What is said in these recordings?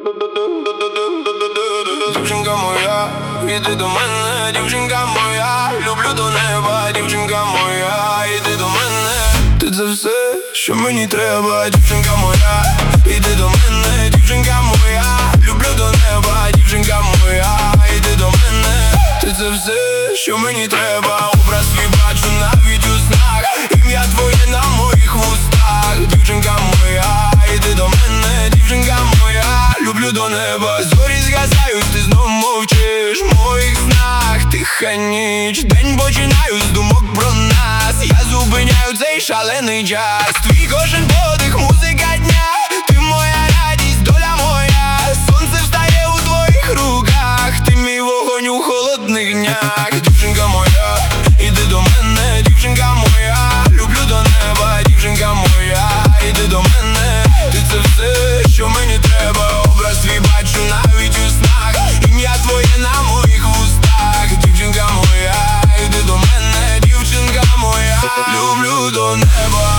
Дівчинка моя, іди до мене, дівчинка моя, люблю до неба, дівчинка моя, іди до мене. Ти це все, що мені треба, дівчинка моя, іди до мене, дівчинка моя, люблю до неба, дівчинка моя, іди до мене. Ти це все, що мені треба, образ твій бачу навіть у снах, ім'я твоє на моїх вустах. Дівчинка моя, іди до мене, дівчинка моя, люблю до неба. Зорі згасають, ти знов мовчиш в моїх снах. Тиха ніч, день починаю з думок про нас. Я зупиняю цей шалений час. Твій кожен подих, музика дня. Ти моя радість, доля моя. Сонце встає у твоїх руках. Ти мій вогонь у холодних днях. Дівчинка моя, іди до мене, дівчинка моя, люблю до неба, дівчинка моя, іди до мене. Ти це все, що мені треба, образ твій бачу навіть у снах, ім'я твоє на моїх вустах. Дівчинка моя, іди до мене, дівчинка моя, люблю до неба.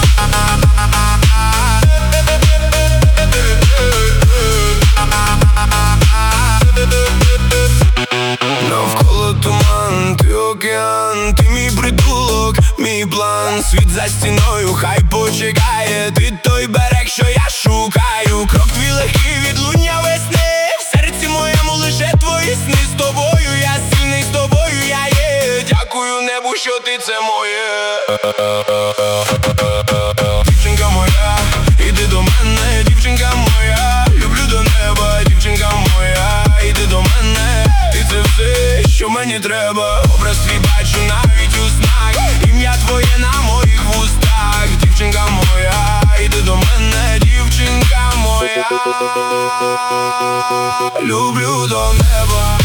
Навколо туман, ти океан, ти мій притулок, мій план. Світ за стіною, хай почекає, ти той берег, що я шукаю. Крок твій легкий, відлуння весни, в серці моєму лише твої сни. З тобою я сильний, з тобою я є. Дякую небу, що ти це моє. Дівчинка моя, іди до мене, дівчинка моя, люблю до неба, дівчинка моя, іди до мене. Ти це все, що мені треба, образ твій бачу навіть у снах, ім'я твоє на моїх вустах. Дівчинка моя, іди до мене, дівчинка моя, люблю до неба.